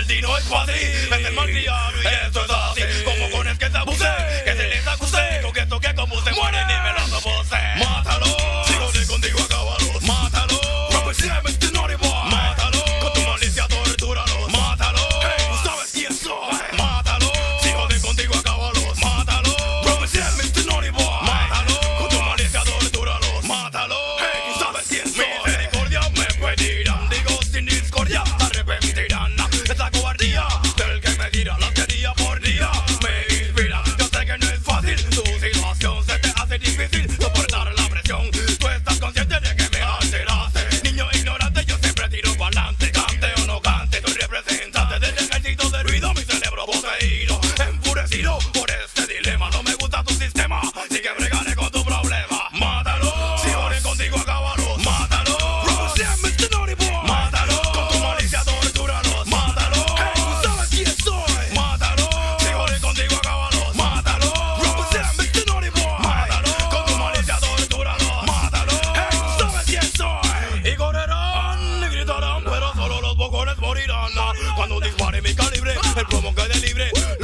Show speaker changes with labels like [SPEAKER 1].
[SPEAKER 1] destino es fácil, es el malcriado y esto es así. Como con el que te abusé, que se les acusé, con que toque como se mueren y me lo sobose. Mátalo, sigo de contigo, acábalos. Mátalo, represent the naughty boy. Mátalo, con tu malicia tortúralos. Mátalo, hey, tú sabes quién soy. Mátalo, sigo de contigo, acábalos. Mátalo, represent the naughty boy. Mátalo, con tu malicia tortúralos. Mátalo, hey, tú sabes quién soy. Misericordia me pedirán, digo sin discordia, se arrepentirán. Esa cobardía del que me tira la quería por día me inspira. Yo sé que no es fácil, tu situación se te hace difícil soportar la presión. Tú estás consciente de que me alteraste. Niño ignorante, yo siempre tiro para adelante. Cante o no cante, soy representante del ejército de ruido. Mi cerebro poseído, enfurecido por este dilema. No me gusta tu sistema, así que bregaré con tu problema. Mátalo, si ore contigo, acábalo. Mátalo, represent Mr. Naughty Boy. Mátalo, con tu malicia tortúralos. Mátalo, hey, tú sabes quién soy. Mátalo, si ore contigo, acábalo. Mátalo, represent Mr. Naughty Boy. Mátalo, con tu malicia tortúralos. Mátalo, hey, tú sabes quién soy. Y correrán y gritarán, pero solo los bocones morirán. Cuando dispare mi calibre, el plomo quede libre.